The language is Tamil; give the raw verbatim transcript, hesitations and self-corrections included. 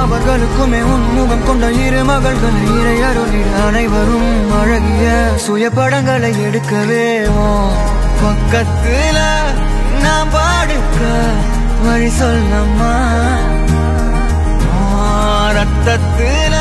அவர்களுக்குமே உன்முகம் கொண்ட இரு மகள்களை இறை அருளிட அனைவரும் அழகிய சுய படங்களை எடுக்கவே பக்கத்துல நான் பாடுக்க வழி சொல்லம்மா ரத்தத்துல